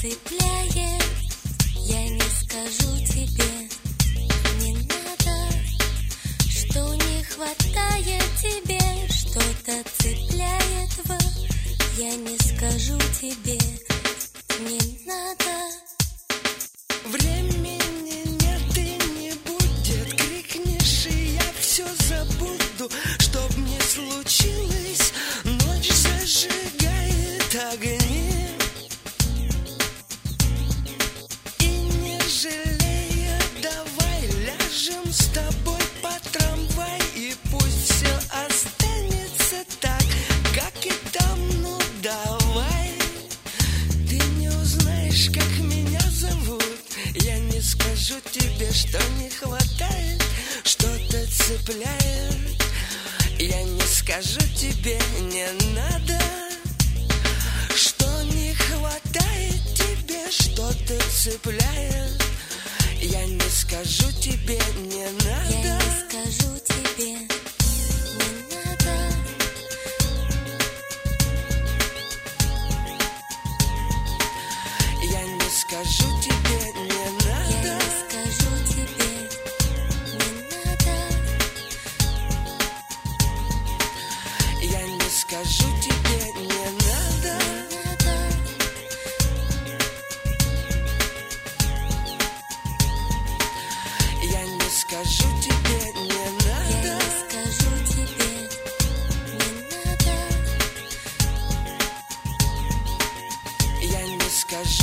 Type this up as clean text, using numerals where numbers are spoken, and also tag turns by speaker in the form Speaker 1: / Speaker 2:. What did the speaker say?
Speaker 1: цепляет, я не скажу тебе. Не надо, что не хватает тебе. Что-то цепляет, я не скажу тебе. Не надо.
Speaker 2: Времени нет и не будет. Крикнешь, и я все забуду. Чтоб не случилось, ночь зажигает огни. И не жалея, давай ляжем с тобой по трамвай. И пусть все останется так, как и там, ну давай. Ты не узнаешь, как меня зовут. Я не скажу тебе, что не хватает. Что-то цепляет. Я не скажу тебе, не надо. Что не хватает тебе, что-то цепляет. Я не скажу тебе, не надо.
Speaker 1: Я не скажу тебе, не надо.
Speaker 2: Я не скажу тебе, не надо.
Speaker 1: Я не скажу тебе, не надо.
Speaker 2: Я не скажу тебе, не надо. Я не скажу тебе, не надо.
Speaker 1: Я не скажу тебе, не надо.
Speaker 2: Я не скажу